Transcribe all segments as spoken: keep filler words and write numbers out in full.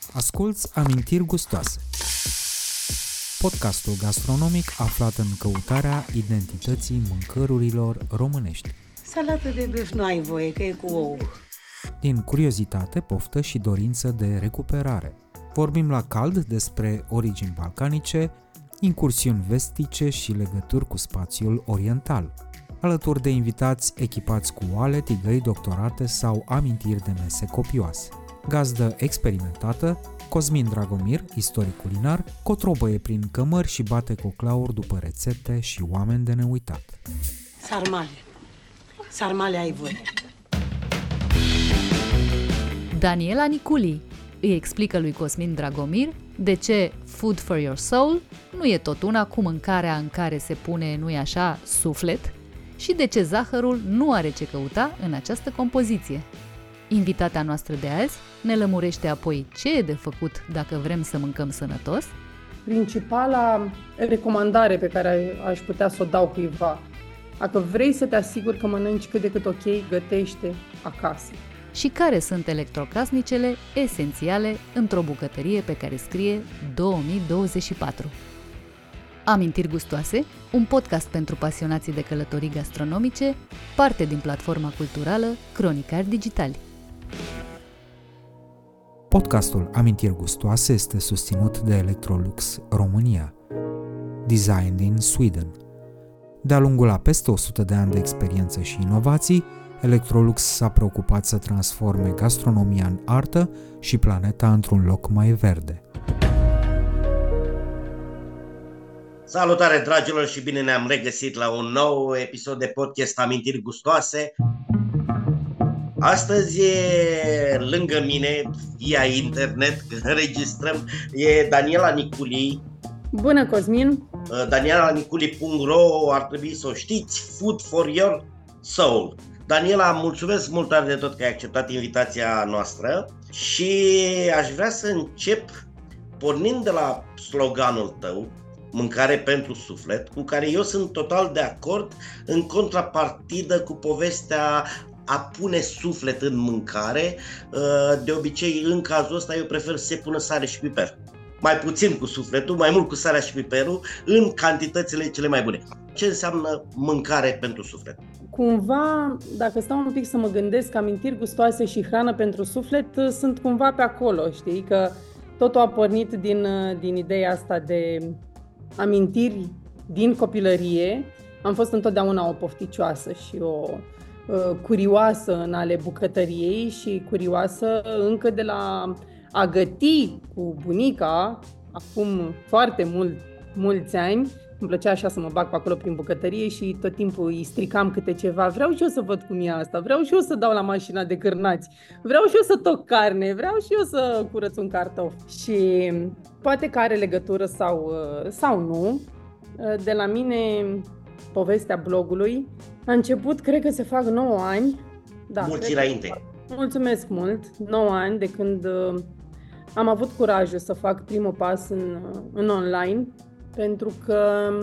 Asculți Amintiri Gustoase, podcastul gastronomic aflat în căutarea identității mâncărurilor românești. Salată de băf nu ai voie, că e cu ou. Din curiozitate, poftă și dorință de recuperare. Vorbim la cald despre origini balcanice, incursiuni vestice și legături cu spațiul oriental, alături de invitați echipați cu oale, tigăi doctorate sau amintiri de mese copioase. Gazdă experimentată, Cosmin Dragomir, istoric culinar, cotrobăie prin cămări și bate coclauri după rețete și oameni de neuitat. Sarmale. Sarmale ai voie. Daniela Niculi îi explică lui Cosmin Dragomir de ce Food for Your Soul nu e tot una cu mâncarea în care se pune, nu-i așa, suflet, și de ce zahărul nu are ce căuta în această compoziție. Invitata noastră de azi ne lămurește apoi ce e de făcut dacă vrem să mâncăm sănătos. Principala recomandare pe care aș putea să o dau cuiva: dacă vrei să te asiguri că mănânci cât de cât ok, gătește acasă. Și care sunt electrocasnicele esențiale într-o bucătărie pe care scrie două mii douăzeci și patru. Amintiri Gustoase, un podcast pentru pasionații de călătorii gastronomice, parte din platforma culturală Cronicari Digitali. Podcastul Amintiri Gustoase este susținut de Electrolux România, designed in Sweden. De-a lungul a peste o sută de ani de experiență și inovații, Electrolux s-a preocupat să transforme gastronomia în artă și planeta într-un loc mai verde. Salutare, dragilor, și bine ne-am regăsit la un nou episod de podcast Amintiri Gustoase. Astăzi e lângă mine, via internet, că înregistrăm, e Daniela Niculi. Bună, Cosmin! Daniela Niculi punct ro, ar trebui să o știți, Food for Your Soul. Daniela, mulțumesc mult tare de tot că ai acceptat invitația noastră și aș vrea să încep pornind de la sloganul tău, mâncare pentru suflet, cu care eu sunt total de acord, în contrapartidă cu povestea a pune suflet în mâncare. De obicei, în cazul ăsta, eu prefer să se pună sare și piper. Mai puțin cu sufletul, mai mult cu sarea și piperul, în cantitățile cele mai bune. Ce înseamnă mâncare pentru suflet? Cumva, dacă stau un pic să mă gândesc, amintiri gustoase și hrană pentru suflet sunt cumva pe acolo, știi? Că totul a pornit din, din ideea asta de amintiri din copilărie. Am fost întotdeauna o pofticioasă și o uh, curioasă în ale bucătăriei și curioasă încă de la a găti cu bunica, acum foarte mult, mulți ani. Îmi plăcea așa să mă bag pe acolo prin bucătărie și tot timpul îi stricam câte ceva. Vreau și eu să văd cum e asta, vreau și eu să dau la mașina de cârnați, vreau și eu să toc carne, vreau și eu să curăț un cartof. Și poate că are legătură sau, sau nu. De la mine, povestea blogului a început, cred că se fac nouă ani. Da, mulți înainte. Mulțumesc mult! nouă ani de când am avut curajul să fac primul pas în, în online, pentru că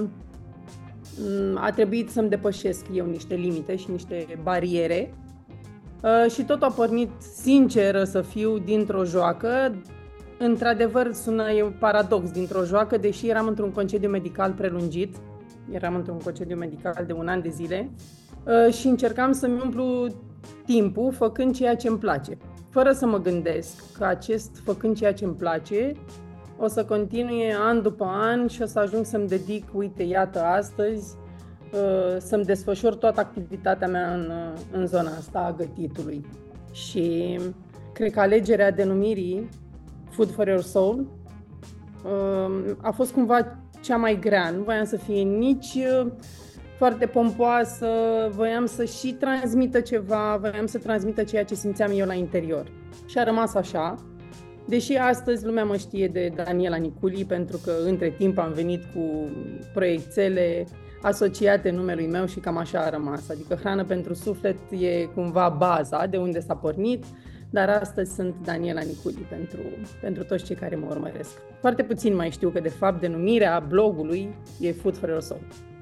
a trebuit să-mi depășesc eu niște limite și niște bariere. Și tot a pornit, sinceră să fiu, dintr-o joacă. Într-adevăr, sună e un paradox, dintr-o joacă, deși eram într-un concediu medical prelungit. Eram într-un concediu medical de un an de zile și încercam să-mi umplu timpul făcând ceea ce îmi place, fără să mă gândesc că acest făcând ceea ce îmi place o să continue an după an și o să ajung să-mi dedic, uite, iată, astăzi, să-mi desfășor toată activitatea mea în, în zona asta a gătitului. Și cred că alegerea denumirii Food for Your Soul a fost cumva cea mai grea. Nu voiam să fie nici foarte pompoasă, voiam să și transmită ceva, voiam să transmită ceea ce simțeam eu la interior. Și a rămas așa. Deși astăzi lumea mă știe de Daniela Niculi, pentru că între timp am venit cu proiectele asociate numelui meu și cam așa a rămas. Adică hrană pentru suflet e cumva baza de unde s-a pornit, dar astăzi sunt Daniela Niculi pentru, pentru toți cei care mă urmăresc. Foarte puțin mai știu că de fapt denumirea blogului e Food for Your Soul.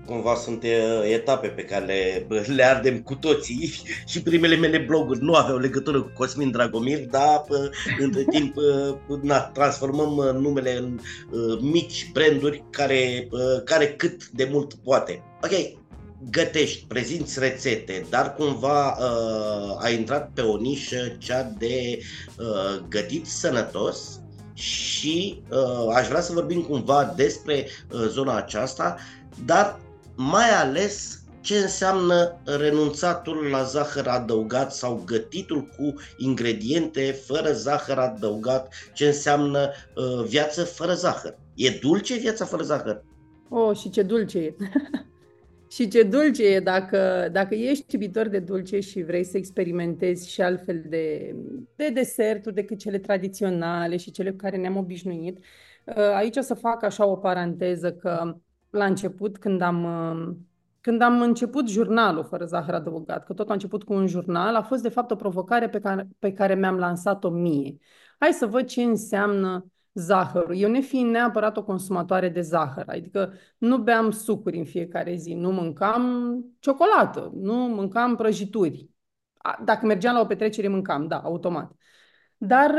Cumva sunt uh, etape pe care le, le ardem cu toții și primele mele bloguri nu aveau legătură cu Cosmin Dragomir, dar uh, între timp uh, na, transformăm uh, numele în uh, mici branduri care, uh, care cât de mult poate. Ok, gătești, prezinți rețete, dar cumva uh, ai intrat pe o nișă, cea de uh, gătit sănătos. Și uh, aș vrea să vorbim cumva despre uh, zona aceasta, dar mai ales ce înseamnă renunțatul la zahăr adăugat sau gătitul cu ingrediente fără zahăr adăugat, ce înseamnă uh, viață fără zahăr. E dulce viața fără zahăr? Oh, și ce dulce e! Și ce dulce e dacă, dacă ești iubitor de dulce și vrei să experimentezi și altfel de, de deserturi decât cele tradiționale și cele cu care ne-am obișnuit. Aici o să fac așa o paranteză că la început, când am, când am început jurnalul fără zahăr adăugat, că tot a început cu un jurnal, a fost de fapt o provocare pe care, pe care mi-am lansat-o mie. Hai să văd ce înseamnă zahărul. Eu nefiind neapărat o consumatoare de zahăr, adică nu beam sucuri în fiecare zi, nu mâncam ciocolată, nu mâncam prăjituri. Dacă mergeam la o petrecere, mâncam, da, automat. Dar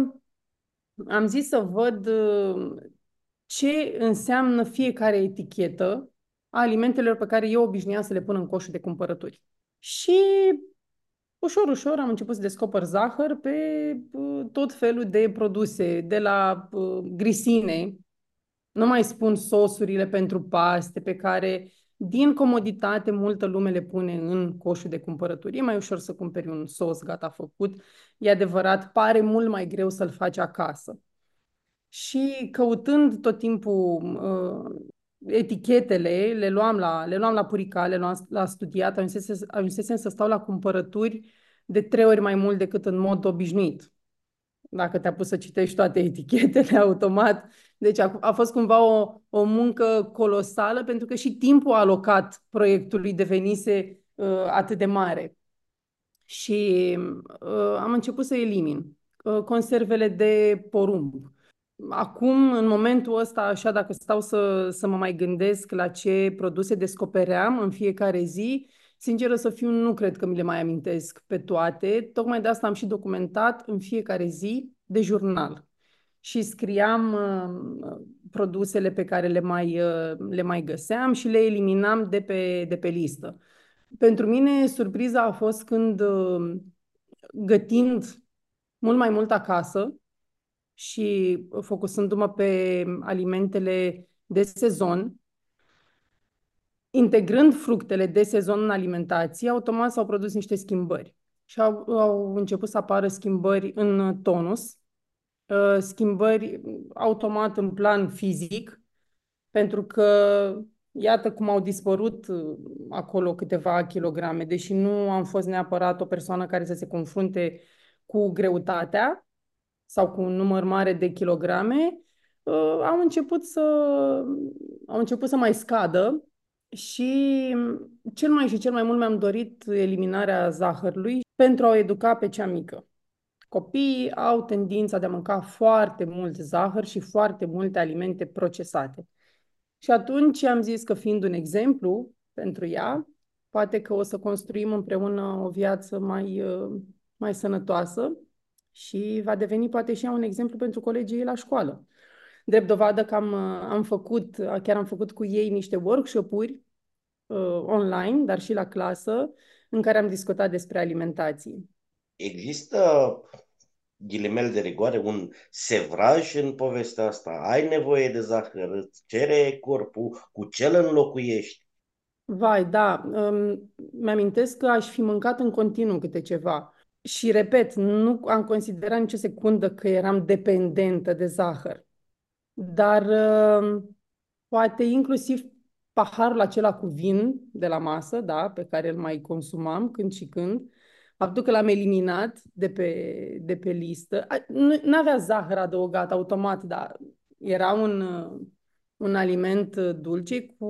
am zis să văd ce înseamnă fiecare etichetă a alimentelor pe care eu obișnuiam să le pun în coșul de cumpărături. Și ușor, ușor am început să descoper zahăr pe uh, tot felul de produse, de la uh, grisine, nu mai spun sosurile pentru paste, pe care, din comoditate, multă lume le pune în coșul de cumpărături. E mai ușor să cumperi un sos gata făcut. E adevărat, pare mult mai greu să-l faci acasă. Și căutând tot timpul uh, etichetele, le luam la, le luam la Purica, le luam la studiat, ajunsesem, ajunsesem să stau la cumpărături de trei ori mai mult decât în mod obișnuit. Dacă te-a pus să citești toate etichetele automat. Deci a, a fost cumva o, o muncă colosală, pentru că și timpul alocat proiectului devenise uh, atât de mare. Și uh, am început să elimin uh, conservele de porumb. Acum, în momentul ăsta, așa, dacă stau să, să mă mai gândesc la ce produse descopeream în fiecare zi, sinceră să fiu, nu cred că mi le mai amintesc pe toate. Tocmai de asta am și documentat în fiecare zi de jurnal. Și scriam uh, produsele pe care le mai, uh, le mai găseam și le eliminam de pe, de pe listă. Pentru mine, surpriza a fost când, uh, gătind mult mai mult acasă, și focusându-mă pe alimentele de sezon, integrând fructele de sezon în alimentație, automat s-au produs niște schimbări. Și au, au început să apară schimbări în tonus, schimbări automat în plan fizic, pentru că iată cum au dispărut acolo câteva kilograme, deși nu am fost neapărat o persoană care să se confrunte cu greutatea sau cu un număr mare de kilograme, uh, au început să, au început să mai scadă și cel mai și cel mai mult mi-am dorit eliminarea zahărului pentru a o educa pe cea mică. Copiii au tendința de a mânca foarte mult zahăr și foarte multe alimente procesate. Și atunci am zis că, fiind un exemplu pentru ea, poate că o să construim împreună o viață mai, uh, mai sănătoasă și va deveni poate și ea un exemplu pentru colegii ei la școală. Drept dovadă că am, am făcut, chiar am făcut cu ei niște workshop-uri uh, online, dar și la clasă, în care am discutat despre alimentație. Există, ghilimele de rigoare, un sevraj în povestea asta? Ai nevoie de zahăr, îți cere corpul, cu ce îl înlocuiești? Vai, da, um, mi-amintesc că aș fi mâncat în continuu câte ceva. Și repet, nu am considerat nicio secundă că eram dependentă de zahăr. Dar uh, poate inclusiv paharul acela cu vin de la masă, da, pe care îl mai consumam când și când, faptul că l-am eliminat de pe, de pe listă, nu avea zahăr adăugat automat, dar era un, un aliment dulce cu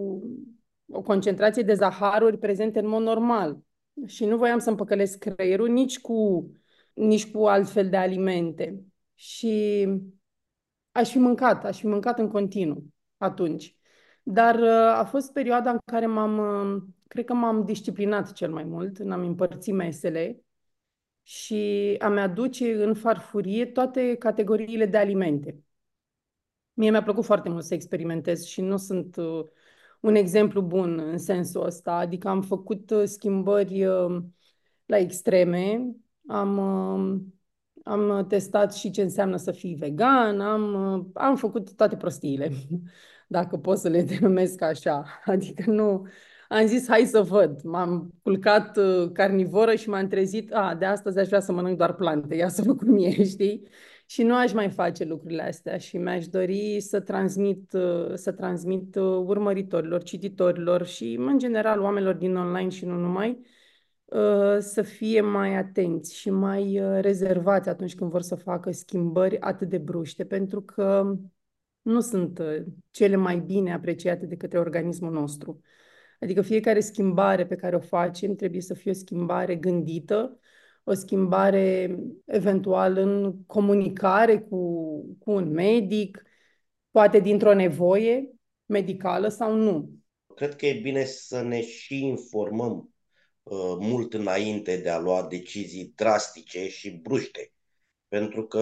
o concentrație de zaharuri prezente în mod normal. Și nu voiam să-mi păcălesc creierul nici cu, nici cu altfel de alimente. Și aș fi mâncat, aș fi mâncat în continuu atunci. Dar uh, a fost perioada în care m-am, uh, cred că m-am disciplinat cel mai mult, n-am împărțit mesele și a-mi aduce în farfurie toate categoriile de alimente. Mie mi-a plăcut foarte mult să experimentez și nu sunt uh, un exemplu bun în sensul ăsta. Adică am făcut uh, schimbări uh, la extreme, am, uh, am testat și ce înseamnă să fii vegan, am, uh, am făcut toate prostiile, dacă pot să le denumesc așa. Adică nu... Am zis, hai să văd. M-am culcat uh, carnivoră și m-am trezit, a, de astăzi aș vrea să mănânc doar plante, ia să văd cum e, știi? Și nu aș mai face lucrurile astea și mi-aș dori să transmit, uh, să transmit uh, urmăritorilor, cititorilor și, în general, oamenilor din online și nu numai, uh, să fie mai atenți și mai uh, rezervați atunci când vor să facă schimbări atât de bruște, pentru că nu sunt uh, cele mai bine apreciate de către organismul nostru. Adică fiecare schimbare pe care o facem trebuie să fie o schimbare gândită, o schimbare eventual în comunicare cu, cu un medic, poate dintr-o nevoie medicală sau nu. Cred că e bine să ne și informăm uh, mult înainte de a lua decizii drastice și bruște. Pentru că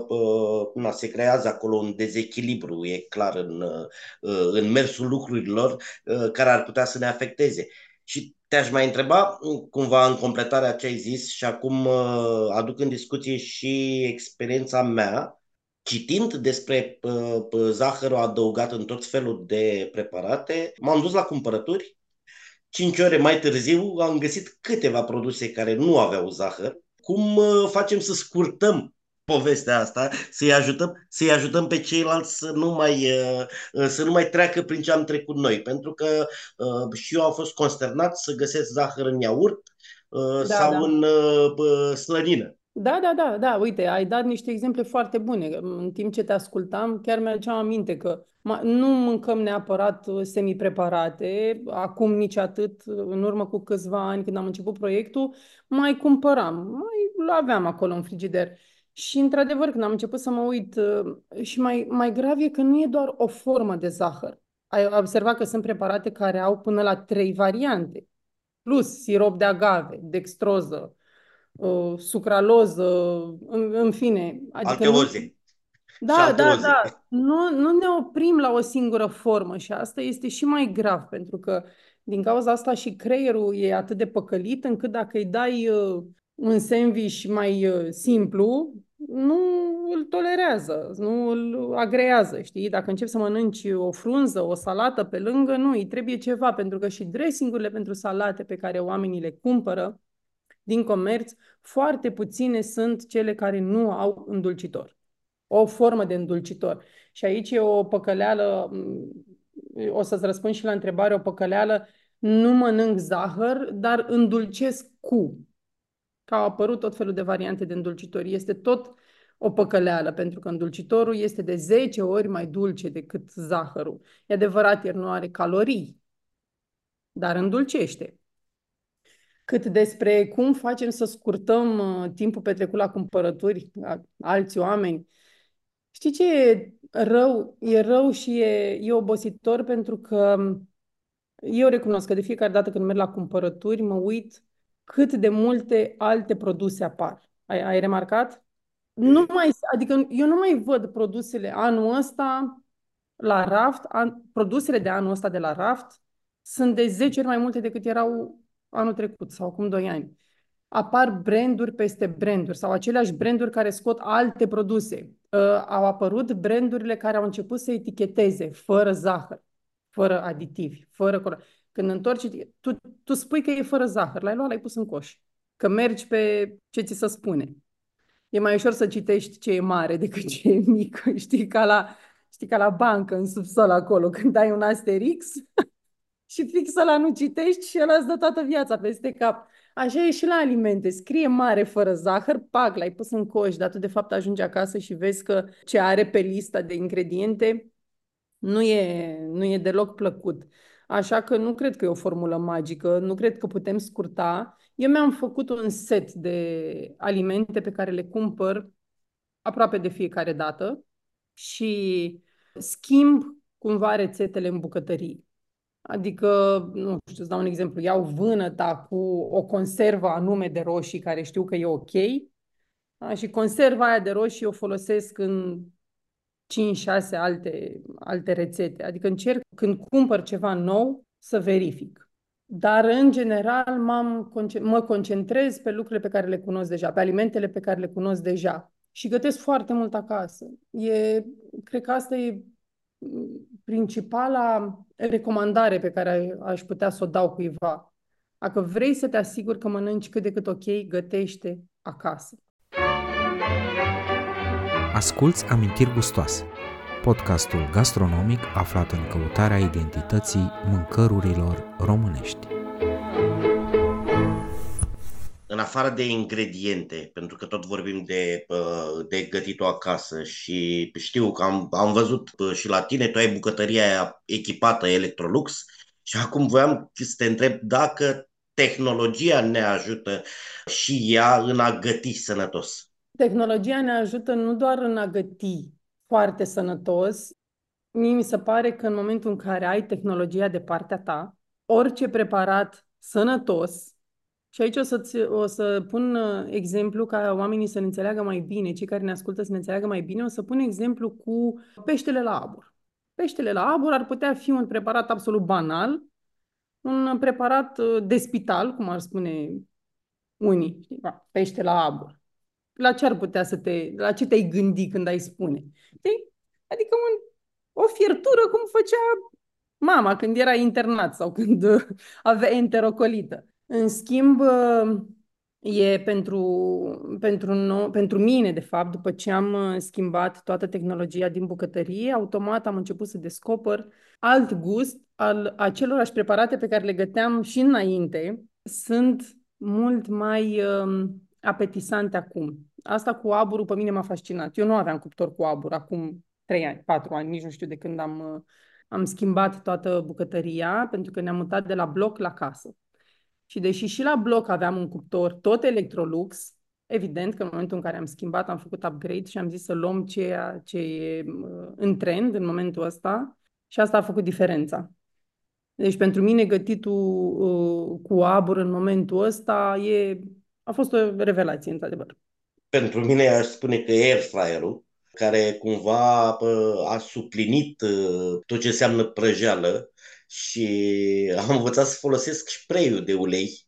uh, na, se creează acolo un dezechilibru, e clar, în, uh, în mersul lucrurilor uh, care ar putea să ne afecteze. Și te-aș mai întreba, cumva în completarea ce ai zis și acum uh, aduc în discuție și experiența mea, citind despre uh, zahărul adăugat în tot felul de preparate, m-am dus la cumpărături. Cinci ore mai târziu am găsit câteva produse care nu aveau zahăr. Cum uh, facem să scurtăm povestea asta, să-i ajutăm, să-i ajutăm pe ceilalți să nu mai, uh, să nu mai treacă prin ce am trecut noi? Pentru că uh, și eu am fost consternat să găsesc zahăr în iaurt uh, Da, sau da. în uh, slănină. Da, da, da, da, uite, ai dat niște exemple foarte bune. În timp ce te ascultam, chiar mi-aduceam aminte că ma- nu mâncăm neapărat uh, semi-preparate, acum nici atât, în urmă cu câțiva ani când am început proiectul, mai cumpăram, mai aveam acolo în frigider. Și într-adevăr, când am început să mă uit, uh, și mai, mai grav e că nu e doar o formă de zahăr. Ai observat că sunt preparate care au până la trei variante, plus sirop de agave, dextroză, uh, sucraloză, în, în fine. Adică Alte nu... oze și Da, alte da, oze. da. Nu, nu ne oprim la o singură formă și asta este și mai grav, pentru că din cauza asta și creierul e atât de păcălit încât dacă îi dai uh, un sandwich mai uh, simplu, nu îl tolerează, nu îl agrează, știi? Dacă începi să mănânci o frunză, o salată pe lângă, nu, îi trebuie ceva, pentru că și dressingurile pentru salate pe care oamenii le cumpără din comerț, foarte puține sunt cele care nu au îndulcitor. O formă de îndulcitor. Și aici e o păcăleală, o să-ți răspund și la întrebare, o păcăleală, nu mănânc zahăr, dar îndulcesc cu. Că au apărut tot felul de variante de îndulcitori. Este tot o păcăleală, pentru că îndulcitorul este de zece ori mai dulce decât zahărul. E adevărat, el nu are calorii, dar îndulcește. Cât despre cum facem să scurtăm uh, timpul petrecut la cumpărături, a, alți oameni. Știi ce e rău? E rău și e, e obositor pentru că eu recunosc că de fiecare dată când merg la cumpărături mă uit cât de multe alte produse apar. Ai, ai remarcat? Nu mai, adică eu nu mai văd produsele anul ăsta la raft, an, produsele de anul ăsta de la raft sunt de zece ori mai multe decât erau anul trecut sau acum doi ani. Apar branduri peste branduri sau aceleași branduri care scot alte produse. Uh, au apărut brandurile care au început să eticheteze fără zahăr, fără aditivi, fără color. Când întorci, tu, tu spui că e fără zahăr, l-ai luat, l-ai pus în coș. Că mergi pe ce ți se spune. E mai ușor să citești ce e mare decât ce e mic. Știi, ca la, știi, ca la bancă, în subsol acolo, când ai un asterix și fix ăla nu citești și ăla îți dă toată viața peste cap. Așa e și la alimente. Scrie mare fără zahăr, pac, l-ai pus în coș, dar tu de fapt ajungi acasă și vezi că ce are pe lista de ingrediente nu e, nu e deloc plăcut. Așa că nu cred că e o formulă magică, nu cred că putem scurta. Eu mi-am făcut un set de alimente pe care le cumpăr aproape de fiecare dată și schimb cumva rețetele în bucătărie. Adică, nu știu, îți dau un exemplu, iau vânăta cu o conservă anume de roșii care știu că e ok, da? Și conserva aia de roșii o folosesc în cinci șase alte, alte rețete. Adică încerc când cumpăr ceva nou să verific. Dar, în general, m-am, mă concentrez pe lucrurile pe care le cunosc deja, pe alimentele pe care le cunosc deja. Și gătesc foarte mult acasă. E, cred că asta e principala recomandare pe care aș putea să o dau cuiva. Dacă vrei să te asiguri că mănânci cât de cât ok, gătește acasă. Asculți Amintiri Gustoase, podcastul gastronomic aflat în căutarea identității mâncărurilor românești. În afară de ingrediente, pentru că tot vorbim de, de gătit-o acasă și știu că am, am văzut și la tine, tu ai bucătăria aia echipată Electrolux și acum voiam să te întreb dacă tehnologia ne ajută și ea în a găti sănătos. Tehnologia ne ajută nu doar în a găti foarte sănătos. Mie mi se pare că în momentul în care ai tehnologia de partea ta, orice preparat sănătos, și aici o să, o să pun exemplu ca oamenii să ne înțeleagă mai bine, cei care ne ascultă să ne înțeleagă mai bine, o să pun exemplu cu peștele la abur. Peștele la abur ar putea fi un preparat absolut banal, un preparat de spital, cum ar spune unii, știi? Pește la abur. La ce ar putea să te, la ce te-ai gândi când ai spune? Știi? Adică un, o fiertură cum făcea mama când era internat sau când avea enterocolită. În schimb, e pentru, pentru, no, pentru mine, de fapt, după ce am schimbat toată tehnologia din bucătărie, automat am început să descoper alt gust al acelorași preparate pe care le găteam și înainte. Sunt mult mai um, apetisante acum. Asta cu aburul pe mine m-a fascinat. Eu nu aveam cuptor cu abur acum trei ani, patru ani, nici nu știu de când am, am schimbat toată bucătăria, pentru că ne-am mutat de la bloc la casă. Și deși și la bloc aveam un cuptor tot Electrolux, evident că în momentul în care am schimbat, am făcut upgrade și am zis să luăm ceea ce e în trend în momentul ăsta și asta a făcut diferența. Deci pentru mine gătitul uh, cu abur în momentul ăsta e, a fost o revelație, într-adevăr. Pentru mine aș spune că air fryer-ul, care cumva a suplinit tot ce înseamnă prăjeală și am învățat să folosesc spray-ul de ulei.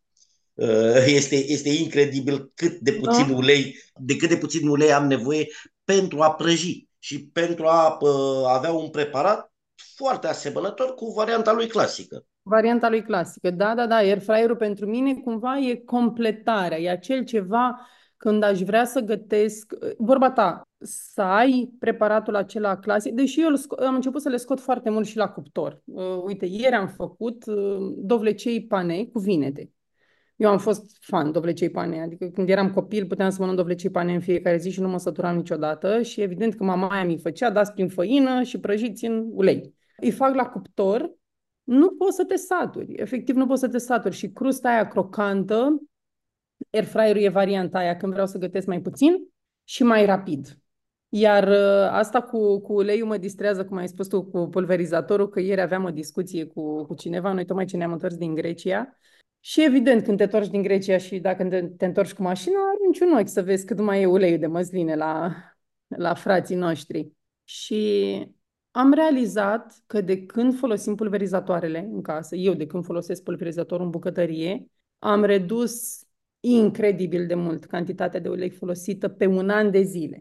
Este, este incredibil cât de puțin ulei, de cât de puțin ulei am nevoie pentru a prăji și pentru a avea un preparat foarte asemănător cu varianta lui clasică. Varianta lui clasică, da, da, da. Air fryer-ul pentru mine cumva e completarea, e acel ceva când aș vrea să gătesc, vorba ta, să ai preparatul acela clasic, deși eu am început să le scot foarte mult și la cuptor. Uh, uite, ieri am făcut uh, dovlecei pane cu vinete. Eu am fost fan dovlecei pane, adică când eram copil puteam să mănânc dovlecei pane în fiecare zi și nu mă săturam niciodată și evident că mama aia mi făcea, dați prin făină și prăjiți în ulei. Îi fac la cuptor, nu poți să te saturi, efectiv nu poți să te saturi și crusta aia crocantă, air fryer-ul e varianta aia când vreau să gătesc mai puțin și mai rapid. Iar uh, asta cu, cu uleiul mă distrează, cum ai spus tu, cu pulverizatorul, că ieri aveam o discuție cu, cu cineva, noi tocmai ce ne-am întors din Grecia. Și evident, când te întorci din Grecia și dacă te, te întorci cu mașina, arunci un ochi să vezi cât mai e uleiul de măsline la, la frații noștri. Și am realizat că de când folosim pulverizatoarele în casă, eu de când folosesc pulverizatorul în bucătărie, am redus incredibil de mult cantitatea de ulei folosită pe un an de zile.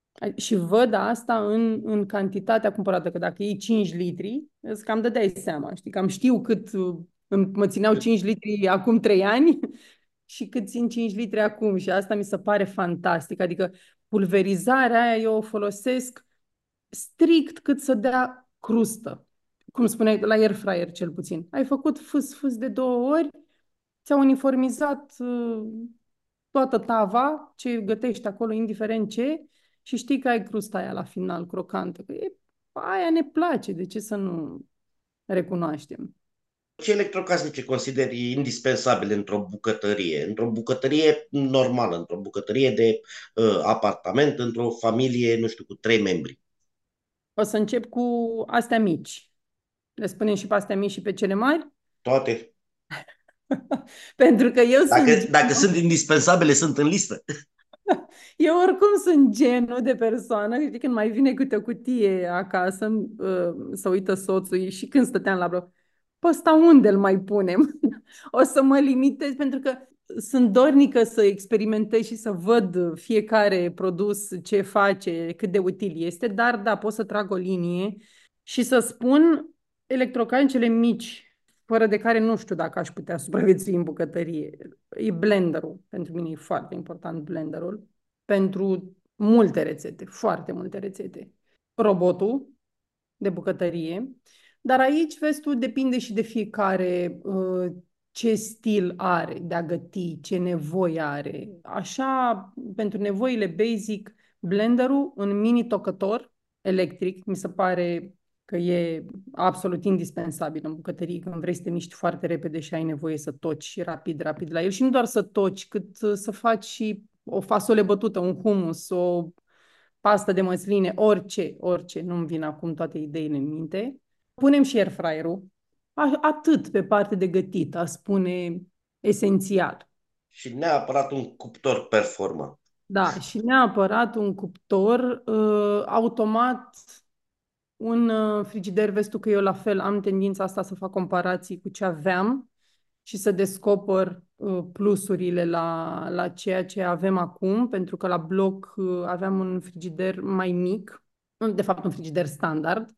Și văd asta în, în cantitatea cumpărată, că dacă iei cinci litri, îți cam dădeai seama, știi, cam știu cât mă țineau cinci litri acum trei ani și cât țin cinci litri acum și asta mi se pare fantastic, adică pulverizarea aia eu o folosesc strict cât să dea crustă, cum spuneai, la air fryer cel puțin. Ai făcut fâs-fâs de două ori, ți-au uniformizat uh, toată tava, ce gătești acolo, indiferent ce, și știi că ai crusta aia la final, crocantă. Că e, aia ne place, de ce să nu recunoaștem? Ce electrocasnice consideri indispensabile într-o bucătărie? Într-o bucătărie normală, într-o bucătărie de uh, apartament, într-o familie, nu știu, cu trei membri? O să încep cu astea mici. Le spunem și pe astea mici și pe cele mari? Toate. Pentru că eu Dacă, sunt dacă genul, sunt indispensabile, sunt în listă. eu oricum sunt genul de persoană, știi, când mai vine câte o cutie acasă, uh, să uită soțul și când stăteam la bloc, pe ăsta unde îl mai punem? O să mă limitez pentru că sunt dornică să experimentez și să văd fiecare produs ce face, cât de util este, dar da, pot să trag o linie și să spun electrocancele mici, fără de care nu știu dacă aș putea supraviețui în bucătărie. E blenderul. Pentru mine e foarte important blenderul. Pentru multe rețete, foarte multe rețete. Robotul de bucătărie. Dar aici, vezi tu, depinde și de fiecare uh, ce stil are de a găti, ce nevoie are. Așa, pentru nevoile basic, blenderul, un mini tocător electric, mi se pare că e absolut indispensabil în bucătărie când vrei să te miști foarte repede și ai nevoie să toci rapid, rapid la el. Și nu doar să toci, cât să faci și o fasole bătută, un hummus, o pastă de măsline, orice, orice. Nu-mi vin acum toate ideile în minte. Punem și air fryer-ul. Atât pe parte de gătit, a spune esențial. Și neapărat un cuptor performant. Da, și neapărat un cuptor uh, automat, un uh, frigider, vezi tu că eu la fel am tendința asta să fac comparații cu ce aveam și să descoper uh, plusurile la, la ceea ce avem acum, pentru că la bloc uh, aveam un frigider mai mic, de fapt un frigider standard.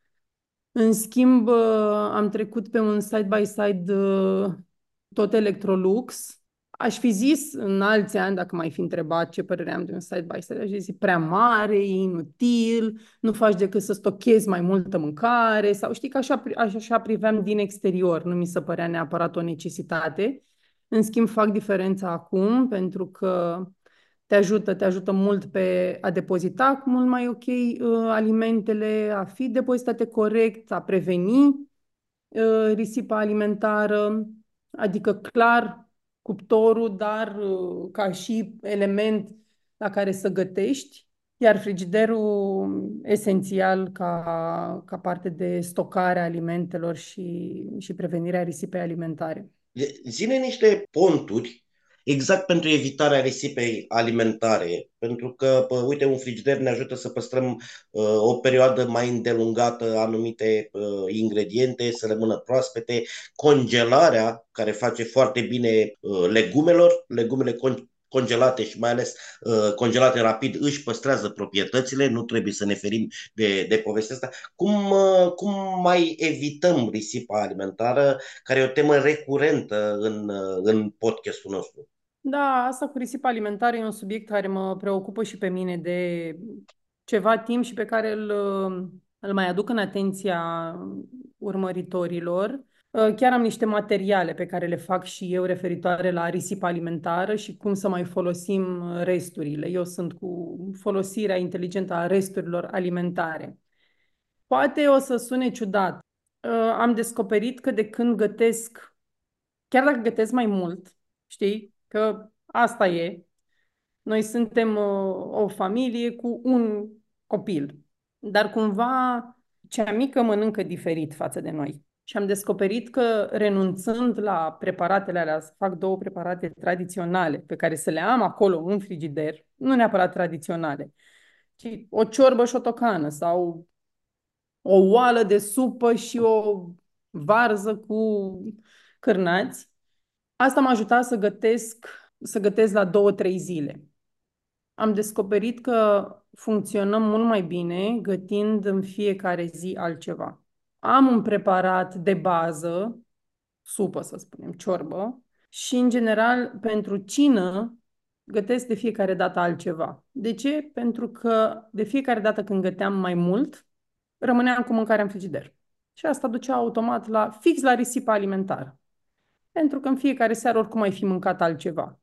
În schimb, uh, am trecut pe un side-by-side uh, tot Electrolux. Aș fi zis în alți ani, dacă mai fi întrebat ce părere am de un side-by-side, aș fi zis prea mare, e inutil, nu faci decât să stochezi mai multă mâncare sau știi că așa, așa priveam din exterior, nu mi se părea neapărat o necesitate. În schimb, fac diferența acum pentru că te ajută, te ajută mult pe a depozita cu mult mai ok uh, alimentele, a fi depozitate corect, a preveni uh, risipa alimentară, adică clar cuptorul, dar uh, ca și element la care să gătești, iar frigiderul esențial ca, ca parte de stocare a alimentelor și, și prevenirea risipei alimentare. Zine niște ponturi exact pentru evitarea risipei alimentare, pentru că, pă, uite, un frigider ne ajută să păstrăm uh, o perioadă mai îndelungată anumite uh, ingrediente, să rămână proaspete, congelarea, care face foarte bine uh, legumelor, legumele con- congelate și mai ales uh, congelate rapid își păstrează proprietățile, nu trebuie să ne ferim de, de povestea asta. Cum, uh, cum mai evităm risipa alimentară, care e o temă recurentă în, uh, în podcastul nostru? Da, asta cu risipa alimentară e un subiect care mă preocupă și pe mine de ceva timp și pe care îl, îl mai aduc în atenția urmăritorilor. Chiar am niște materiale pe care le fac și eu referitoare la risipa alimentară și cum să mai folosim resturile. Eu sunt cu folosirea inteligentă a resturilor alimentare. Poate o să sune ciudat. Am descoperit că de când gătesc, chiar dacă gătesc mai mult, știi, că asta e. Noi suntem uh, o familie cu un copil, dar cumva cea mică mănâncă diferit față de noi. Și am descoperit că renunțând la preparatele alea, să fac două preparate tradiționale pe care să le am acolo în frigider, nu neapărat tradiționale, ci o ciorbă și o tocană sau o oală de supă și o varză cu cârnați. Asta m-a ajutat să gătesc, să gătesc la două, trei zile. Am descoperit că funcționăm mult mai bine gătind în fiecare zi altceva. Am un preparat de bază, supă să spunem, ciorbă, și în general pentru cină gătesc de fiecare dată altceva. De ce? Pentru că de fiecare dată când găteam mai mult, rămâneam cu mâncarea în frigider. Și asta ducea automat la fix la risipa alimentară. Pentru că în fiecare seară oricum ai fi mâncat altceva.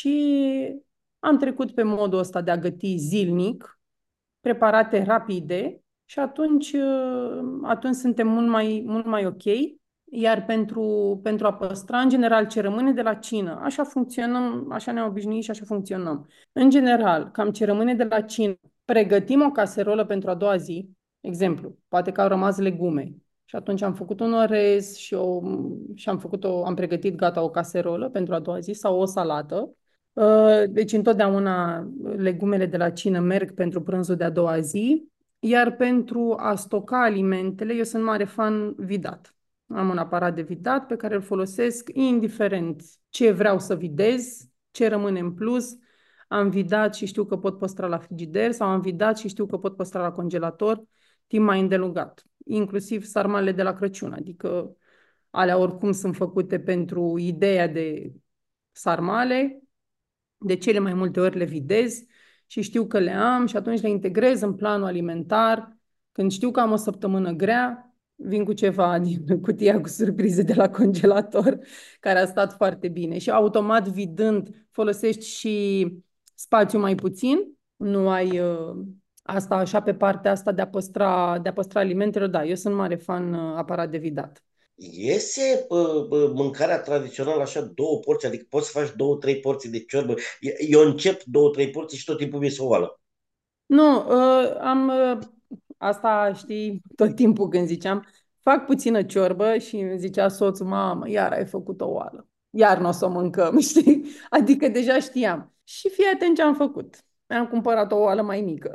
Și am trecut pe modul ăsta de a găti zilnic, preparate rapide și atunci, atunci suntem mult mai, mult mai ok. Iar pentru, pentru a păstra, în general, ce rămâne de la cină, așa funcționăm, așa ne-am obișnuit și așa funcționăm. În general, cam ce rămâne de la cină, pregătim o caserolă pentru a doua zi, Exemplu, poate că au rămas legume. Și atunci am făcut un orez și, o, și am făcut o, am pregătit gata o caserolă pentru a doua zi sau o salată. Uh, Deci întotdeauna legumele de la cină merg pentru prânzul de a doua zi, iar pentru a stoca alimentele, eu sunt mare fan vidat. Am un aparat de vidat pe care îl folosesc indiferent ce vreau să videz, ce rămâne în plus. Am vidat și știu că pot păstra la frigider sau am vidat și știu că pot păstra la congelator timp mai îndelungat, inclusiv sarmalele de la Crăciun, adică alea oricum sunt făcute pentru ideea de sarmale, de cele mai multe ori le videz și știu că le am și atunci le integrez în planul alimentar. Când știu că am o săptămână grea, vin cu ceva din cutia cu surprize de la congelator, care a stat foarte bine. Și automat vidând, folosești și spațiu mai puțin, nu ai uh, asta așa pe partea asta de a păstra, de a păstra alimentele. Da, eu sunt mare fan uh, aparat de vidat. Iese bă, bă, mâncarea tradițională așa, două porții, adică poți să faci două, trei porții de ciorbă. Eu încep două, trei porții și tot timpul mi se oală. Nu, uh, am uh, asta, știi, tot timpul când ziceam, fac puțină ciorbă și îmi zicea soțul, mamă, iar ai făcut o oală. Iar nu o să o mâncăm, știi? Adică deja știam. Și fii atent ce am făcut. Am cumpărat o oală mai mică.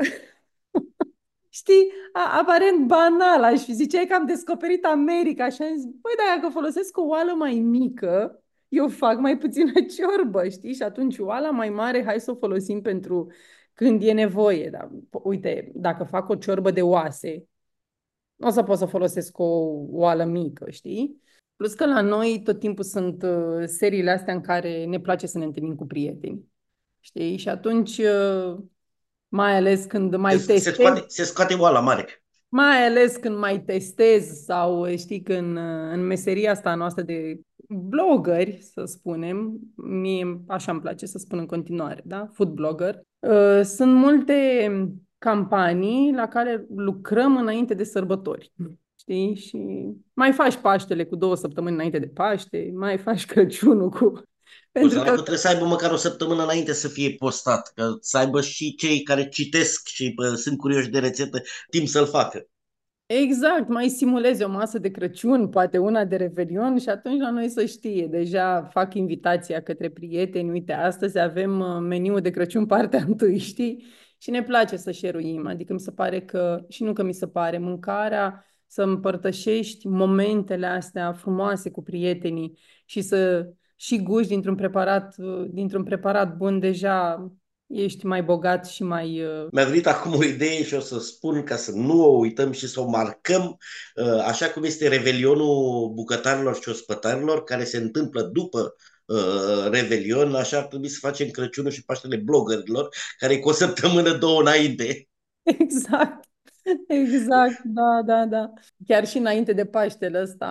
Știi, a, aparent banal, aș fi ziceai că am descoperit America și am zis, băi, dar dacă folosesc o oală mai mică, eu fac mai puțină ciorbă, știi? Și atunci oala mai mare, hai să o folosim pentru când e nevoie. Dar, uite, dacă fac o ciorbă de oase, nu o să pot să folosesc o oală mică, știi? Plus că la noi tot timpul sunt uh, seriile astea în care ne place să ne întâlnim cu prieteni, știi? Și atunci, uh, mai ales când mai Se, se, testezi, scoate, se scoate oala mare. mai ales când mai testez sau știi că în, în meseria asta noastră de blogări, să spunem, mie așa îmi place să spun în continuare, da? Food blogger. Uh, Sunt multe campanii la care lucrăm înainte de sărbători. Știi? Și mai faci Paștele cu două săptămâni înainte de Paște, mai faci Crăciunul cu... Pentru Pentru că trebuie să aibă măcar o săptămână înainte să fie postat, că să aibă și cei care citesc și bă, sunt curioși de rețetă timp să-l facă. exact, mai simulezi o masă de Crăciun, poate una de Revelion și atunci la noi să știe. Deja fac invitația către prieteni, uite, astăzi avem uh, meniul de Crăciun partea întâi, știi? Și ne place să share-uim, adică mi se pare că, și nu că mi se pare, mâncarea, să împărtășești momentele astea frumoase cu prietenii și să și guști dintr-un preparat, uh, dintr-un preparat bun, deja ești mai bogat și mai... uh, Mi-a venit acum o idee și o să spun ca să nu o uităm și să o marcăm, uh, așa cum este Revelionul bucătarilor și ospătarilor, care se întâmplă după uh, Revelion, așa ar trebui să facem Crăciunul și Paștele bloggerilor, care e cu o săptămână, două înainte. Exact, exact, da, da, da. Chiar și înainte de Paștele ăsta,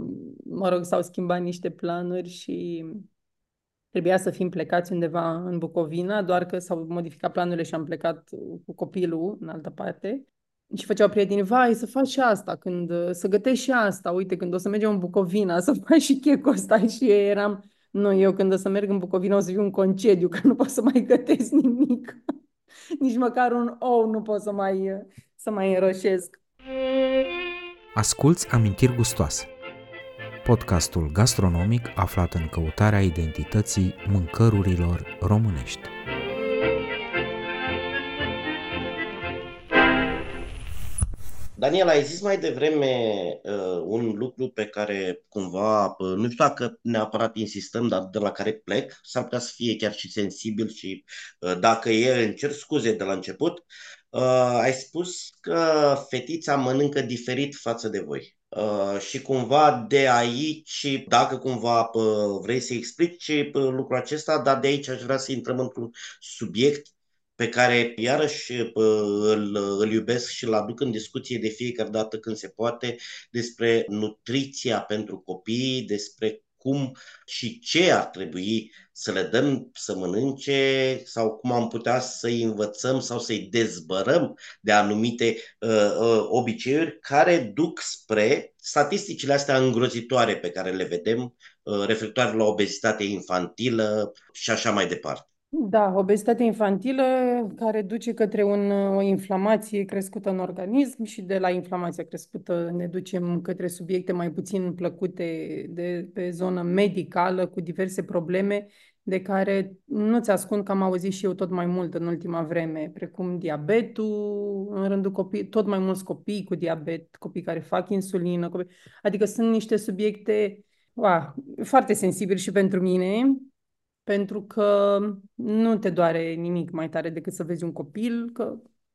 mă rog, s-au schimbat niște planuri și trebuia să fim plecați undeva în Bucovina, doar că s-au modificat planurile și am plecat cu copilul în altă parte. Și făceau prietenii, vai, să faci și asta, când, să gătești și asta, uite, când o să mergem în Bucovina, să faci și checul ăsta. Și eu eram, nu, eu când o să merg în Bucovina o să fiu un concediu, că nu pot să mai gătesc nimic. Nici măcar un ou nu pot să mai, să mai înroșesc. Asculți Amintiri gustoase, podcastul gastronomic aflat în căutarea identității mâncărurilor românești. Daniela, ai zis mai devreme uh, un lucru pe care cumva, uh, nu știu dacă neapărat insistăm, dar de la care plec, s-ar putea să fie chiar și sensibil și uh, dacă e, îmi cer scuze de la început. Uh, ai spus că fetița mănâncă diferit față de voi. Uh, și cumva de aici, dacă cumva uh, vrei să explici uh, lucrul acesta, dar de aici aș vrea să intrăm într-un subiect pe care iarăși îl, îl iubesc și îl aduc în discuție de fiecare dată când se poate, despre nutriția pentru copii, despre cum și ce ar trebui să le dăm să mănânce sau cum am putea să-i învățăm sau să-i dezbărăm de anumite uh, uh, obiceiuri care duc spre statisticile astea îngrozitoare pe care le vedem uh, referitoare la obezitate infantilă și așa mai departe. Da, obezitatea infantilă care duce către un, o inflamație crescută în organism și de la inflamația crescută ne ducem către subiecte mai puțin plăcute de pe zonă medicală cu diverse probleme de care nu ți ascund că am auzit și eu tot mai mult în ultima vreme, precum diabetul în rândul copii, tot mai mulți copii cu diabet, copii care fac insulină, copii, adică sunt niște subiecte ua, foarte sensibili și pentru mine pentru că nu te doare nimic mai tare decât să vezi un copil că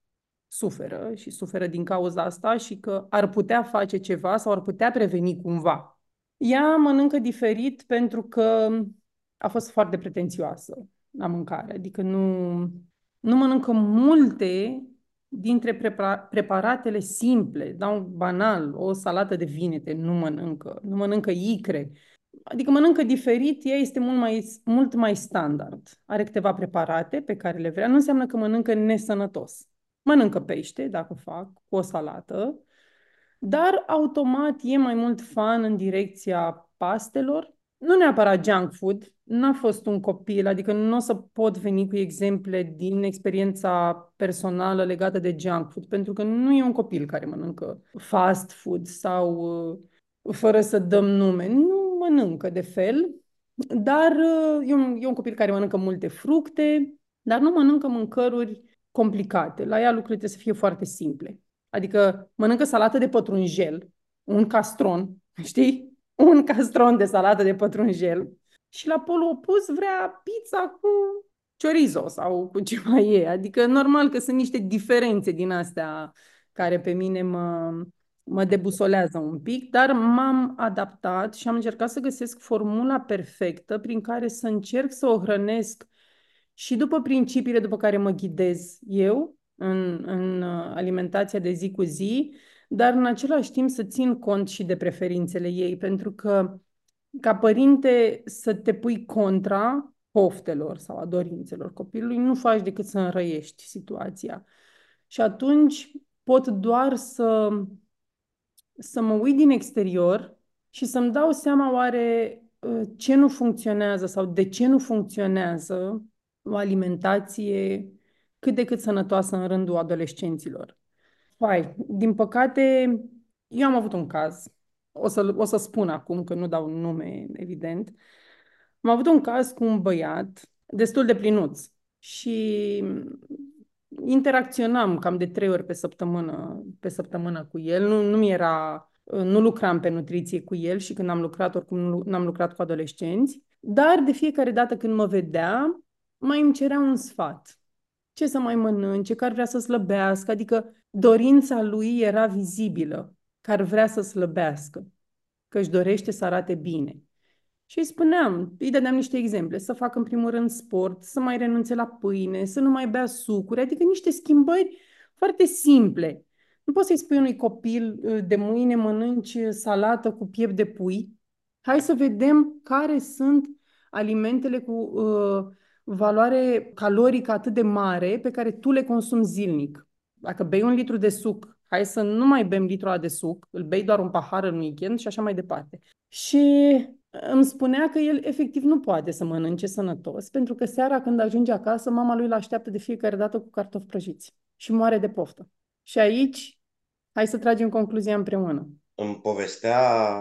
suferă și suferă din cauza asta și că ar putea face ceva sau ar putea preveni cumva. Ea mănâncă diferit pentru că a fost foarte pretențioasă la mâncare, adică nu, nu mănâncă multe dintre prepara- preparatele simple, dau banal, o salată de vinete, nu mănâncă, nu mănâncă icre, adică mănâncă diferit, ea este mult mai, mult mai standard. Are câteva preparate pe care le vrea, nu înseamnă că mănâncă nesănătos. Mănâncă pește, dacă fac, cu o salată, dar automat e mai mult fan în direcția pastelor. Nu neapărat junk food, n-a fost un copil, adică nu o să pot veni cu exemple din experiența personală legată de junk food, pentru că nu e un copil care mănâncă fast food sau uh, fără să dăm nume. Nu mănâncă de fel, dar uh, e un, e un copil care mănâncă multe fructe, dar nu mănâncă mâncăruri complicate. La ea lucrurile trebuie să fie foarte simple. Adică mănâncă salată de pătrunjel, un castron, știi? Un castron de salată de pătrunjel și la polul opus vrea pizza cu chorizo sau cu ce mai e. Adică normal că sunt niște diferențe din astea care pe mine mă, mă debusolează un pic, dar m-am adaptat și am încercat să găsesc formula perfectă prin care să încerc să o hrănesc și după principiile după care mă ghidez eu în, în uh, alimentația de zi cu zi, dar în același timp să țin cont și de preferințele ei, pentru că ca părinte să te pui contra poftelor sau a dorințelor copilului, nu faci decât să înrăiești situația. Și atunci pot doar să, să mă uit din exterior și să-mi dau seama oare uh, ce nu funcționează sau de ce nu funcționează o alimentație cât de cât sănătoasă în rândul adolescenților. Hai, din păcate, eu am avut un caz. O să, o să spun acum, că nu dau nume, evident. Am avut un caz cu un băiat destul de plinuț și interacționam cam de trei ori pe săptămână, pe săptămână cu el. Nu, nu mi era, nu lucram pe nutriție cu el și când am lucrat, oricum nu n-am lucrat cu adolescenți. Dar de fiecare dată când mă vedea, mai îmi cerea un sfat. Ce să mai mănânce, că ar vrea să slăbească, adică dorința lui era vizibilă, că ar vrea să slăbească, că își dorește să arate bine. Și îi spuneam, îi dădeam niște exemple, să facă în primul rând sport, să mai renunțe la pâine, să nu mai bea sucuri, adică niște schimbări foarte simple. Nu poți să-i spui unui copil, de mâine mănânci salată cu piept de pui. Hai să vedem care sunt alimentele cu uh, valoare calorică atât de mare pe care tu le consumi zilnic. Dacă bei un litru de suc, hai să nu mai bem litrul ăla de suc, îl bei doar un pahar în weekend și așa mai departe. Și îmi spunea că el efectiv nu poate să mănânce sănătos, pentru că seara când ajunge acasă, mama lui îl așteaptă de fiecare dată cu cartofi prăjiți și moare de poftă. Și aici, hai să tragem concluzia împreună. Îmi povestea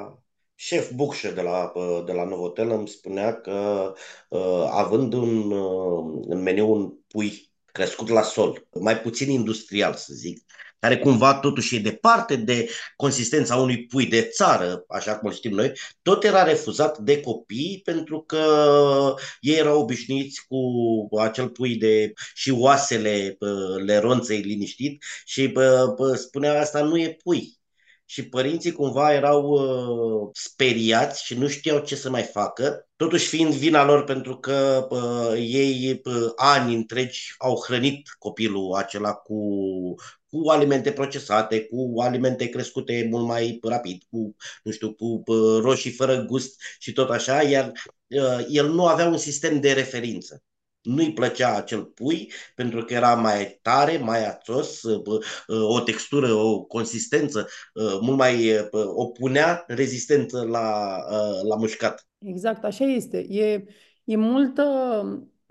șef Bucșe de la, de la Novotel, îmi spunea că uh, având un, uh, în meniu un pui crescut la sol, mai puțin industrial să zic, care cumva totuși e departe de consistența unui pui de țară, așa cum îl știm noi, tot era refuzat de copii pentru că ei erau obișnuiți cu acel pui de și oasele uh, le ronței liniștit și uh, uh, spunea asta nu e pui. Și părinții cumva erau uh, speriați și nu știau ce să mai facă, totuși fiind vina lor pentru că uh, ei uh, ani întregi au hrănit copilul acela cu, cu alimente procesate, cu alimente crescute mult mai rapid, cu, nu știu, cu uh, roșii fără gust și tot așa, iar uh, el nu avea un sistem de referință. Nu-i plăcea acel pui pentru că era mai tare, mai ațos, o textură, o consistență mult mai o punea rezistentă la, la mușcat. Exact, așa este. E, e multă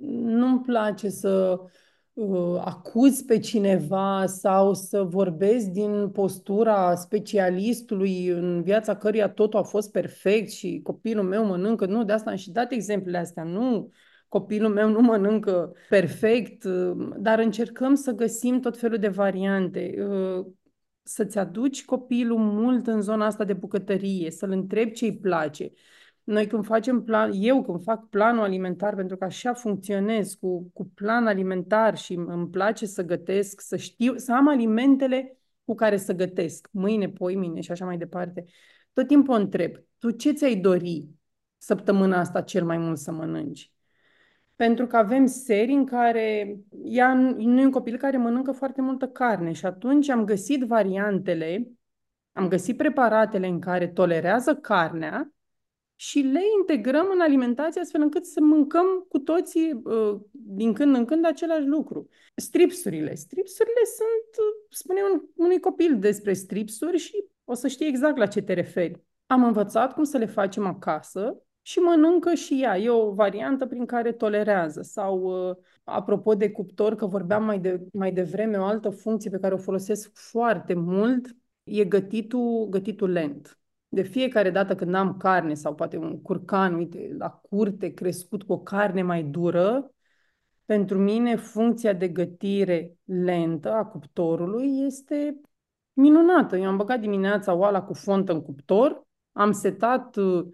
Nu-mi place să uh, acuz pe cineva sau să vorbesc din postura specialistului în viața căruia totul a fost perfect și copilul meu mănâncă. Nu, de asta am și dat exemplele astea. Nu, copilul meu nu mănâncă perfect, uh, dar încercăm să găsim tot felul de variante. Uh, să-ți aduci copilul mult în zona asta de bucătărie, să-l întrebi ce îi place. Noi când facem plan, eu când fac planul alimentar, pentru că așa funcționez cu, cu plan alimentar și îmi place să gătesc, să știu, să am alimentele cu care să gătesc, mâine, poimine și așa mai departe. Tot timpul o întreb, tu ce ți-ai dori săptămâna asta cel mai mult să mănânci? Pentru că avem serii în care ea nu e un copil care mănâncă foarte multă carne și atunci am găsit variantele, am găsit preparatele în care tolerează carnea și le integrăm în alimentație astfel încât să mâncăm cu toții uh, din când în când același lucru. Stripsurile. Stripsurile sunt, uh, spune un, unui copil despre stripsuri și o să știe exact la ce te referi. Am învățat cum să le facem acasă și mănâncă și ea. E o variantă prin care tolerează. Sau, uh, apropo de cuptor, că vorbeam mai, de, mai devreme, o altă funcție pe care o folosesc foarte mult e gătitul, gătitul lent. De fiecare dată când am carne sau poate un curcan, uite, la curte crescut cu o carne mai dură, pentru mine funcția de gătire lentă a cuptorului este minunată. Eu am băgat dimineața oala cu fontă în cuptor, am setat uh,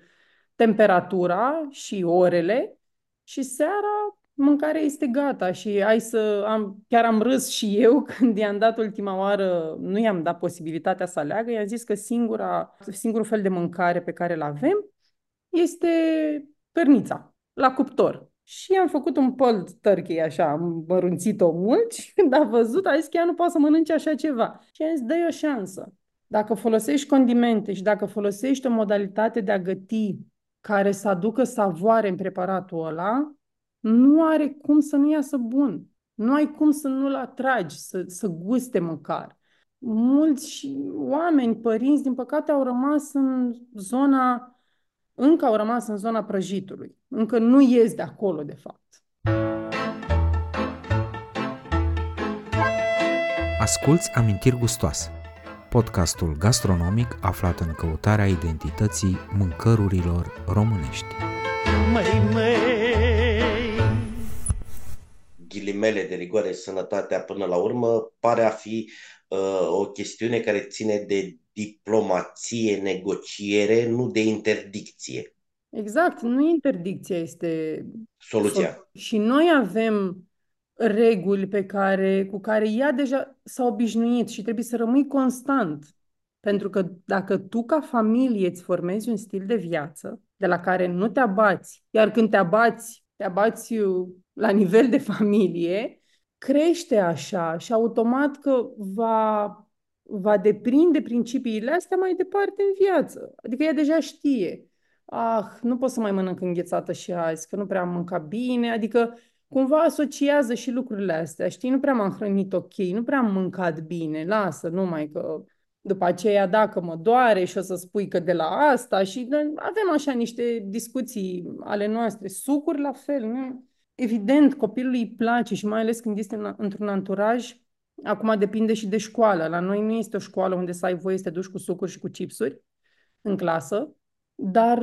temperatura și orele și seara mâncarea este gata și ai să am, chiar am râs și eu când i-am dat ultima oară, nu i-am dat posibilitatea să aleagă, i-am zis că singura, singurul fel de mâncare pe care îl avem este cărnița, la cuptor. Și am făcut un pulled turkey așa, am mărunțit-o mult și când a văzut a zis că ea nu poate să mănânce așa ceva. Și am zis, dă-i o șansă. Dacă folosești condimente și dacă folosești o modalitate de a găti care să aducă savoare în preparatul ăla, nu are cum să nu iasă bun. Nu ai cum să nu-l atragi, să, să guste măcar. Mulți și oameni, părinți, din păcate, au rămas în zona, încă au rămas în zona prăjitului. Încă nu ies de acolo, de fapt. Asculți Amintiri gustoase, podcastul gastronomic aflat în căutarea identității mâncărurilor românești. Măi, măi. Ghilimele de rigoare, sănătatea până la urmă pare a fi uh, o chestiune care ține de diplomație, negociere, nu de interdicție. Exact, nu interdicția este Soluția. Și noi avem reguli pe care, cu care ea deja s-a obișnuit și trebuie să rămâi constant. Pentru că dacă tu ca familie îți formezi un stil de viață de la care nu te abați, iar când te abați, te abați la nivel de familie, crește așa și automat că va, va deprinde principiile astea mai departe în viață. Adică ea deja știe. Ah, nu pot să mai mănânc înghețată și azi, că nu prea am mâncat bine, adică cumva asociază și lucrurile astea, știi, nu prea m-am hrănit ok, nu prea am mâncat bine, lasă, numai că după aceea dacă mă doare și o să spui că de la asta și avem așa niște discuții ale noastre, sucuri la fel, nu? Evident, copilului îi place și mai ales când este într-un anturaj, acum depinde și de școală, la noi nu este o școală unde să ai voie să te duci cu sucuri și cu chipsuri în clasă, dar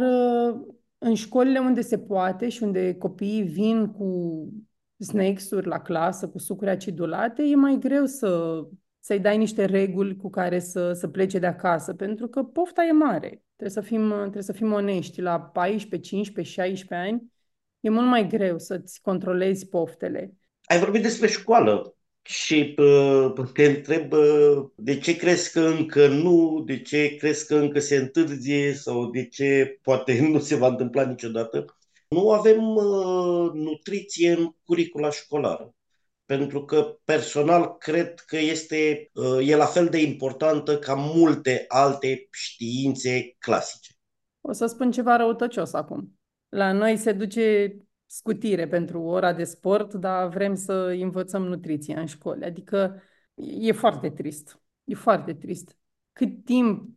în școlile unde se poate și unde copiii vin cu snacks-uri la clasă, cu sucuri acidulate, e mai greu să, să-i dai niște reguli cu care să, să plece de acasă, pentru că pofta e mare. Trebuie să fim, trebuie să fim onești. La paisprezece, cincisprezece, șaisprezece ani e mult mai greu să-ți controlezi poftele. Ai vorbit despre școală. Și uh, te întreb uh, de ce crezi că încă nu, de ce crezi că încă se întârzie sau de ce poate nu se va întâmpla niciodată. Nu avem uh, nutriție în curicula școlară, pentru că personal cred că este, uh, e la fel de importantă ca multe alte științe clasice. O să spun ceva răutăcios acum. La noi se duce scutire pentru ora de sport, dar vrem să învățăm nutriția în școli. Adică e foarte trist. E foarte trist. Cât timp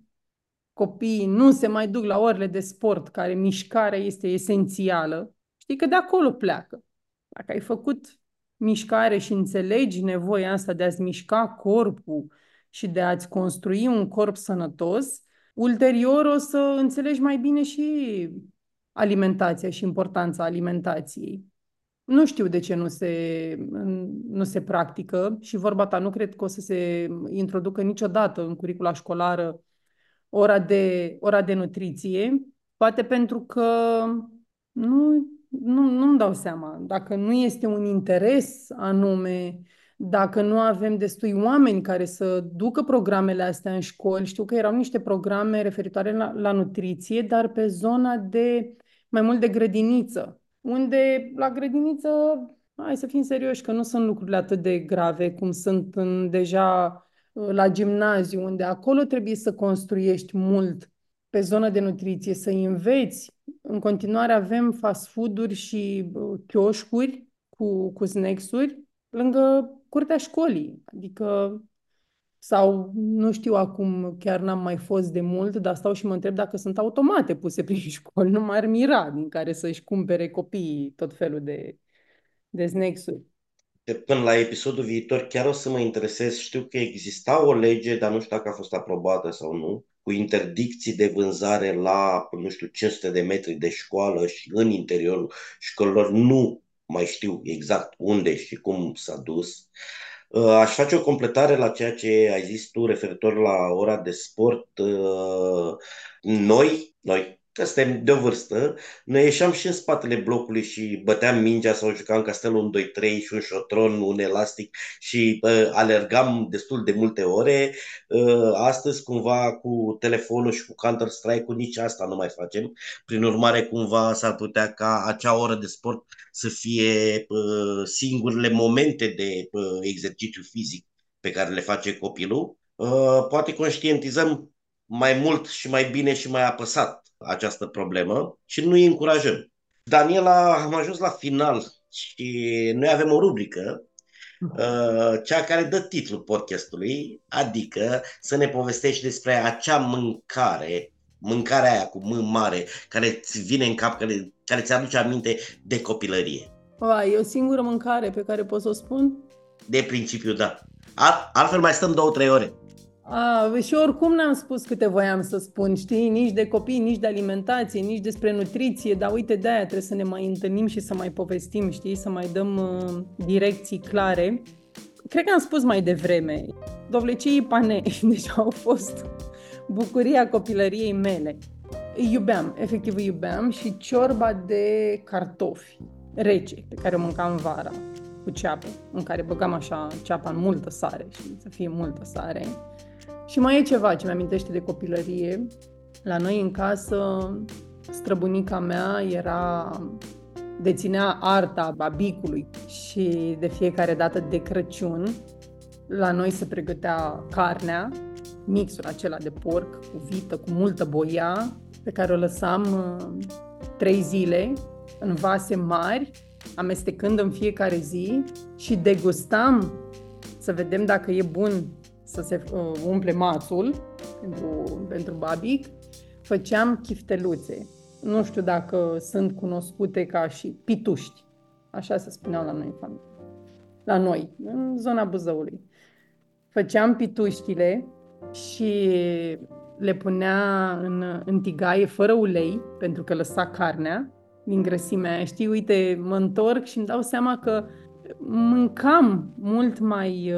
copiii nu se mai duc la orele de sport, care mișcarea este esențială, știi că de acolo pleacă. Dacă ai făcut mișcare și înțelegi nevoia asta de a-ți mișca corpul și de a-ți construi un corp sănătos, ulterior o să înțelegi mai bine și alimentația și importanța alimentației. Nu știu de ce nu se, nu se practică și vorba ta, nu cred că o să se introducă niciodată în curicula școlară ora de, ora de nutriție, poate pentru că nu, nu, nu-mi dau seama. Dacă nu este un interes anume, dacă nu avem destui oameni care să ducă programele astea în școli, știu că erau niște programe referitoare la, la nutriție, dar pe zona de mai mult de grădiniță, unde la grădiniță, hai să fim serioși, că nu sunt lucrurile atât de grave cum sunt în, deja la gimnaziu, unde acolo trebuie să construiești mult pe zona de nutriție, să înveți. În continuare avem fast food-uri și chioșcuri cu, cu snacks-uri lângă curtea școlii. Adică, sau nu știu acum, chiar n-am mai fost de mult, dar stau și mă întreb dacă sunt automate puse prin școli. Nu m-ar mira din care să-și cumpere copiii tot felul de, de snacks-uri. Până la episodul viitor chiar o să mă interesez. Știu că exista o lege, dar nu știu dacă a fost aprobată sau nu, cu interdicții de vânzare la, nu știu, cinci sute de metri de școală și în interiorul școlilor. Nu mai știu exact unde și cum s-a dus. Aș face o completare la ceea ce ai zis tu referitor la ora de sport. Noi, noi că suntem de o vârstă, noi ieșeam și în spatele blocului și băteam mingea sau jucam castelul unu, doi, trei și un șotron, un elastic și uh, alergam destul de multe ore. Uh, astăzi, cumva, cu telefonul și cu Counter-Strike-ul, nici asta nu mai facem. Prin urmare, cumva, s-ar putea ca acea oră de sport să fie uh, singurele momente de uh, exercițiu fizic pe care le face copilul. Uh, poate conștientizăm mai mult și mai bine și mai apăsat această problemă și nu îi încurajăm. Daniela, am ajuns la final și noi avem o rubrică, uh, cea care dă titlul podcastului, adică să ne povestești despre acea mâncare, mâncarea aia cu M mare, care îți vine în cap, care, care ți aduce aminte de copilărie. A, e o singură mâncare pe care pot să o spun? De principiu, da. Al, altfel mai stăm două, trei ore. A, și oricum n-am spus câte voiam să spun, știi, nici de copii, nici de alimentație, nici despre nutriție, dar uite, de-aia trebuie să ne mai întâlnim și să mai povestim, știi, să mai dăm uh, direcții clare. Cred că am spus mai devreme, dovlecii pane, deci au fost bucuria copilăriei mele. Îi iubeam, efectiv îi iubeam și ciorba de cartofi rece, pe care o mâncam vara, cu ceapă, în care băgam așa ceapa în multă sare și să fie multă sare. Și mai e ceva ce mi-amintește de copilărie. La noi în casă, străbunica mea era, deținea arta babicului și de fiecare dată de Crăciun la noi se pregătea carnea, mixul acela de porc cu vită, cu multă boia, pe care o lăsam trei zile în vase mari, amestecând în fiecare zi și degustam să vedem dacă e bun să se umple mațul pentru, pentru babic. Făceam chifteluțe. Nu știu dacă sunt cunoscute ca și pituști. Așa se spuneau la noi în familie. La noi, în zona Buzăului. Făceam pituștile și le punea în, în tigaie fără ulei, pentru că lăsa carnea din grăsimea aia. Știi, uite, mă întorc și îmi dau seama că mâncam mult mai...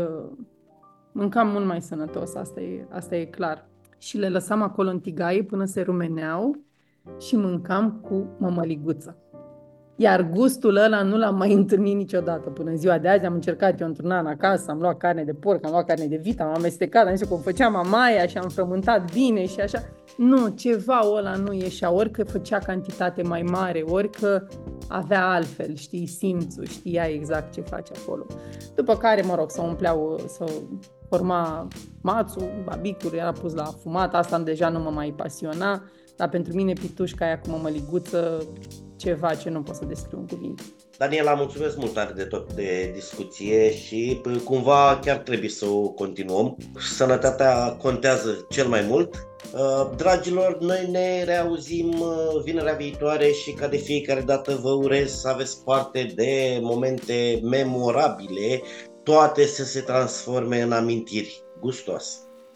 Mâncam mult mai sănătos, asta e, asta e clar. Și le lăsam acolo în tigaie până se rumeneau și mâncam cu mămăliguță. Iar gustul ăla nu l-am mai întâlnit niciodată până în ziua de azi. Am încercat eu într-un an acasă, am luat carne de porc, am luat carne de vită, am amestecat, am zis cum făcea mamaia și am frământat bine și așa. Nu, ceva ăla nu ieșea, ori că făcea cantitate mai mare, ori că avea altfel, știi, simțul, știa exact ce face acolo. După care, mă rog, să umpleau, să forma mațul, babicul era pus la fumat, asta deja nu mă mai pasiona, dar pentru mine pitușca aia cu mămăliguță, ceva ce nu pot să descriu în cuvinte. Daniela, mulțumesc mult tare de tot de discuție și cumva chiar trebuie să o continuăm. Sănătatea contează cel mai mult Dragilor, noi ne reauzim vinerea viitoare și ca de fiecare dată vă urez să aveți parte de momente memorabile, toate să se transforme în amintiri gustoase.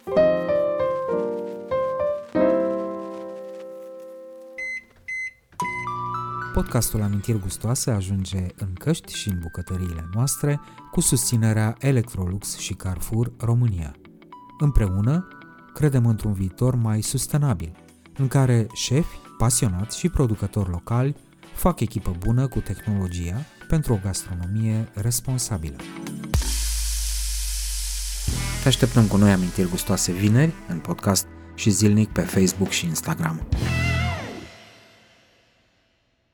Podcastul Amintiri Gustoase ajunge în căști și în bucătăriile noastre cu susținerea Electrolux și Carrefour România. Împreună, credem într-un viitor mai sustenabil, în care șefi, pasionați și producători locali fac echipă bună cu tehnologia pentru o gastronomie responsabilă. Te așteptăm cu noi Amintiri Gustoase vineri, în podcast și zilnic pe Facebook și Instagram.